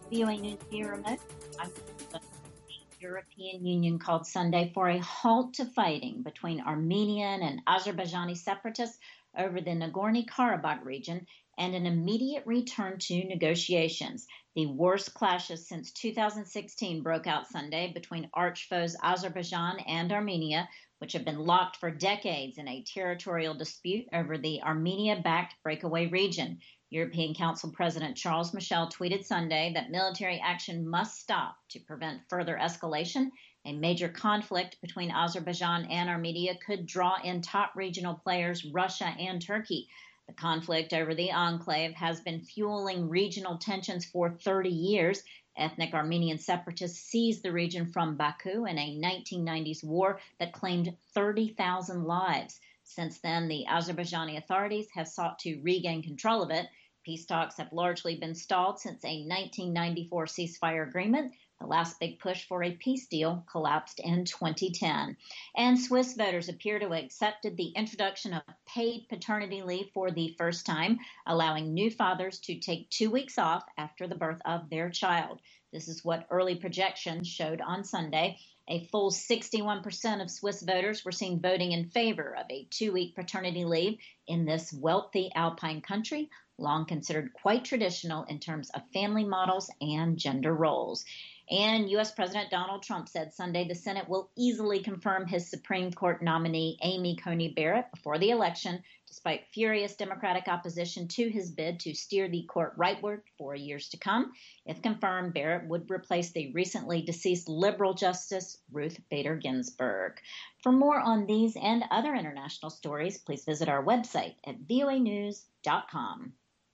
VOA News via remote. The European Union called Sunday for a halt to fighting between Armenian and Azerbaijani separatists over the Nagorno-Karabakh region and an immediate return to negotiations. The worst clashes since 2016 broke out Sunday between arch foes Azerbaijan and Armenia, which have been locked for decades in a territorial dispute over the Armenia-backed breakaway region. European Council President Charles Michel tweeted Sunday that military action must stop to prevent further escalation. A major conflict between Azerbaijan and Armenia could draw in top regional players Russia and Turkey. The conflict over the enclave has been fueling regional tensions for 30 years. Ethnic Armenian separatists seized the region from Baku in a 1990s war that claimed 30,000 lives. Since then, the Azerbaijani authorities have sought to regain control of it. Peace talks have largely been stalled since a 1994 ceasefire agreement. The last big push for a peace deal collapsed in 2010. And Swiss voters appear to have accepted the introduction of paid paternity leave for the first time, allowing new fathers to take 2 weeks off after the birth of their child. This is what early projections showed on Sunday. A full 61% of Swiss voters were seen voting in favor of a 2-week paternity leave in this wealthy Alpine country, long considered quite traditional in terms of family models and gender roles. And U.S. President Donald Trump said Sunday the Senate will easily confirm his Supreme Court nominee Amy Coney Barrett before the election, despite furious Democratic opposition to his bid to steer the court rightward for years to come. If confirmed, Barrett would replace the recently deceased liberal Justice Ruth Bader Ginsburg. For more on these and other international stories, please visit our website at voanews.com.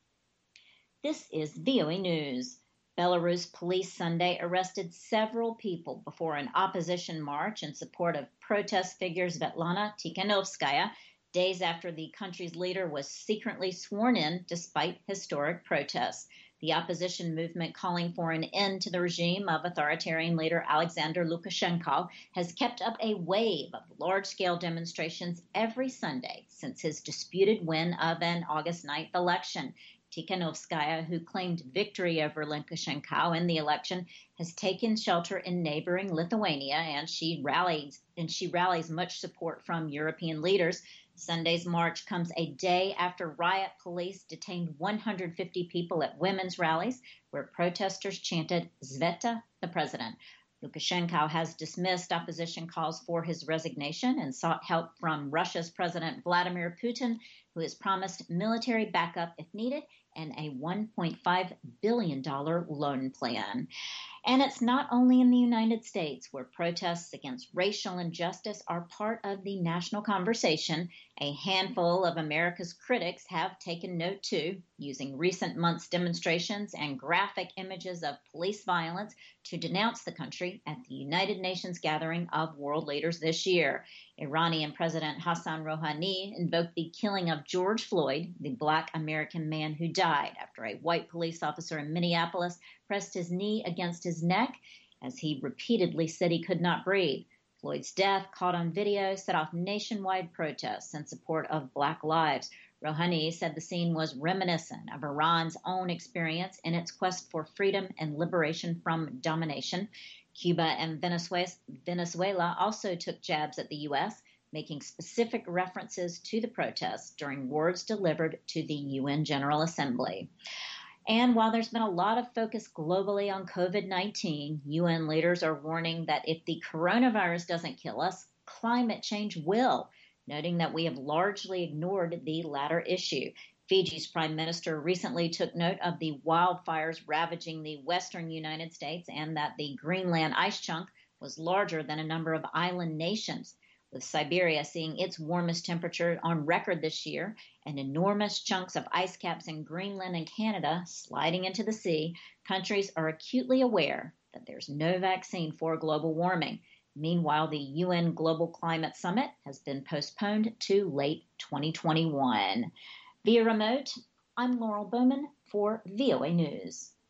This is VOA News. Belarus police Sunday arrested several people before an opposition march in support of protest figure Svetlana Tikhanovskaya, days after the country's leader was secretly sworn in despite historic protests. The opposition movement calling for an end to the regime of authoritarian leader Alexander Lukashenko has kept up a wave of large-scale demonstrations every Sunday since his disputed win of an August 9th election. Tikhanovskaya, who claimed victory over Lukashenko in the election, has taken shelter in neighboring Lithuania, and she rallies much support from European leaders. Sunday's march comes a day after riot police detained 150 people at women's rallies, where protesters chanted "Sveta, the president." Lukashenko has dismissed opposition calls for his resignation and sought help from Russia's President Vladimir Putin, who has promised military backup if needed and a $1.5 billion loan plan. And it's not only in the United States where protests against racial injustice are part of the national conversation. A handful of America's critics have taken note too, using recent months' demonstrations and graphic images of police violence to denounce the country at the United Nations gathering of world leaders this year. Iranian President Hassan Rouhani invoked the killing of George Floyd, the Black American man who died after a white police officer in Minneapolis pressed his knee against his neck as he repeatedly said he could not breathe. Floyd's death, caught on video, set off nationwide protests in support of Black lives. Rouhani said the scene was reminiscent of Iran's own experience in its quest for freedom and liberation from domination. Cuba and Venezuela also took jabs at the U.S., making specific references to the protests during words delivered to the UN General Assembly. And while there's been a lot of focus globally on COVID-19, UN leaders are warning that if the coronavirus doesn't kill us, climate change will, noting that we have largely ignored the latter issue. Fiji's prime minister recently took note of the wildfires ravaging the western United States and that the Greenland ice chunk was larger than a number of island nations. With Siberia seeing its warmest temperature on record this year and enormous chunks of ice caps in Greenland and Canada sliding into the sea, countries are acutely aware that there's no vaccine for global warming. Meanwhile, the UN Global Climate Summit has been postponed to late 2021. Via remote, I'm Laurel Bowman for VOA News.